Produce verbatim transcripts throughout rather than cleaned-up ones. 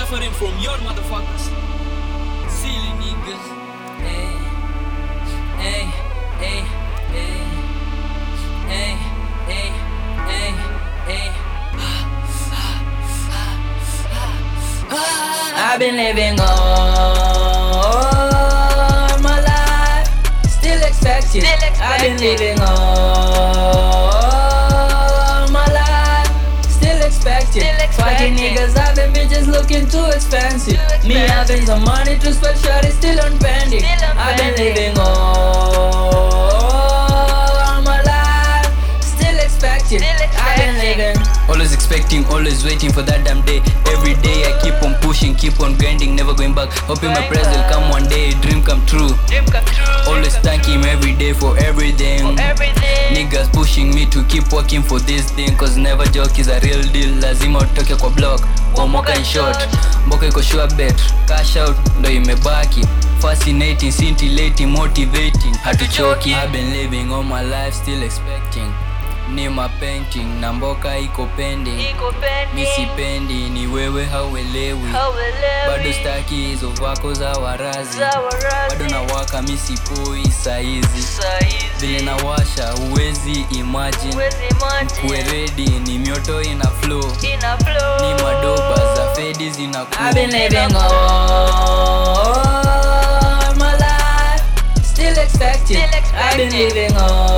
suffering from your motherfuckers. Silly niggas. Hey, hey, hey, hey, hey, hey, hey, hey. I've been living all my life, still expecting. Still expecting. I've been living all my life, still expecting. Still Fucking expecting. niggas having bitches looking too expensive. Too expensive. Me having some money to spend, shot is still on pending. Still on I've been pending. living all my life, still expecting. Still I've been expecting. living. Always expecting, always waiting for that damn day. Every day I keep on pushing, keep on grinding, never going back. Hoping my Going prayers will back. come one day, dream come true. Dream come true. Always thank him every day for everything. Everything. Niggas pushing me to keep working for this thing, cause never joke is a real deal. Lazima utoke kwa block, kwa moka in short. Mboka iko sure bet, cash out ndo imebaki. Fascinating, scintillating, motivating, hatuchoki. I've been living all my life still expecting. Ni mapainting na mboka iko pending. Iko pending. Mi sipendi, ni wewe hauelewi. Hauelewi. Bado staki hizo vako za warazi. Za warazi. Bado nawaka mi sipoi saizi. Saizi. Vile nawasha huwezi imagine. Huwezi imagine. Kuwe ready ni mioto ina flow. Ina flow. Ni madoba za fedi zina cool. I've been living all my life, still expecting. Still expecting. I've been living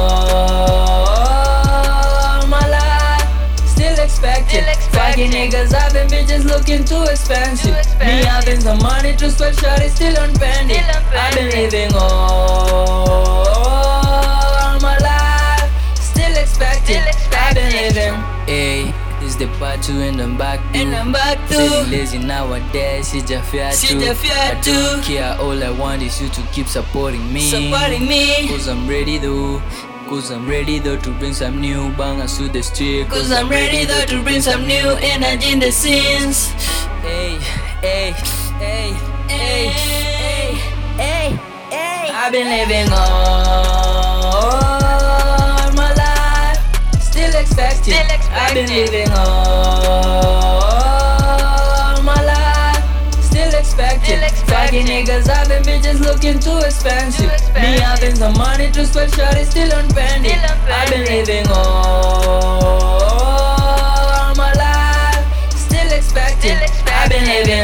all my life, still expecting. Still expecting. Fucking niggas having bitches looking too expensive. Too expensive. Me having some money to spend, shot is still on pending. Still on I've been pending. living all my life, still expecting. Still I've been expecting. living. Hey, this the part two and I'm back to. And I'm back to. Feeling lazy nowadays, sijafia tu. Sijafia I tu. don't care, all I want is you to keep supporting me. Supporting me. Cause I'm ready though. Cause I'm ready though to bring some new bangers to the street. Cause I'm ready though to bring some new energy in the scenes. Hey, hey, hey, hey, hey, hey, hey. I've been living all my life, still expecting. Still I've been expecting. living all my life, still expecting. Still expecting. Fucking niggas having bitches looking too expensive. Too expensive. Me having some money to spend, shot is still on pending. Still on I've been pending. living all my life, still expecting. Still expecting. I've been living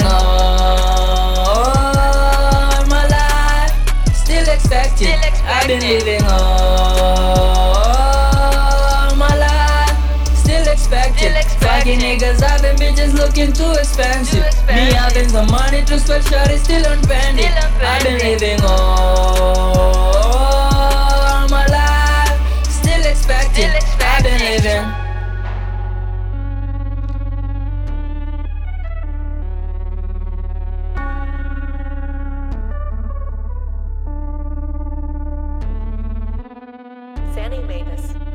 all my life, still expecting. Still expecting. I've been living all my life, still expecting. Still expecting. Fucking niggas having bitches looking too expensive. Too expensive. Me having some money to spend, shot is still on pending. Still on I've been pending. living all my life, still expecting. Still I've been expecting. living. Sandy made this.